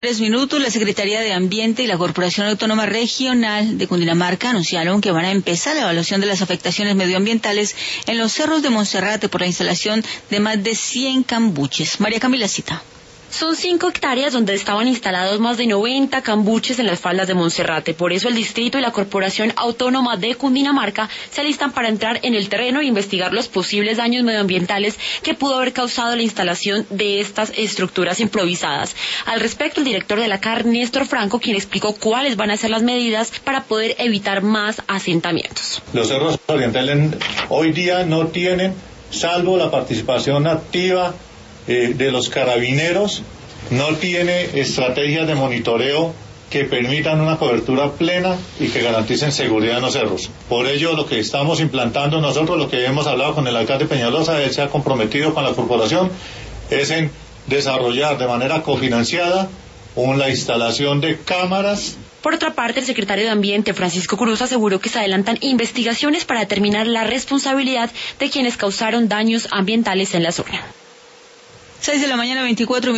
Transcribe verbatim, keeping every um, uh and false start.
Tres minutos, la Secretaría de Ambiente y la Corporación Autónoma Regional de Cundinamarca anunciaron que van a empezar la evaluación de las afectaciones medioambientales en los cerros de Monserrate por la instalación de más de cien cambuches. María Camila Cita. Son cinco hectáreas donde estaban instalados más de noventa cambuches en las faldas de Monserrate. Por eso el distrito y la Corporación Autónoma de Cundinamarca se alistan para entrar en el terreno e investigar los posibles daños medioambientales que pudo haber causado la instalación de estas estructuras improvisadas. Al respecto, el director de la C A R, Néstor Franco, quien explicó cuáles van a ser las medidas para poder evitar más asentamientos. Los cerros orientales hoy día no tienen, salvo la participación activa Eh, de los carabineros, no tiene estrategias de monitoreo que permitan una cobertura plena y que garanticen seguridad en los cerros. Por ello, lo que estamos implantando nosotros, lo que hemos hablado con el alcalde Peñalosa, él se ha comprometido con la corporación, es en desarrollar de manera cofinanciada una instalación de cámaras. Por otra parte, el secretario de Ambiente, Francisco Cruz, aseguró que se adelantan investigaciones para determinar la responsabilidad de quienes causaron daños ambientales en la zona. seis de la mañana, veinticuatro minutos.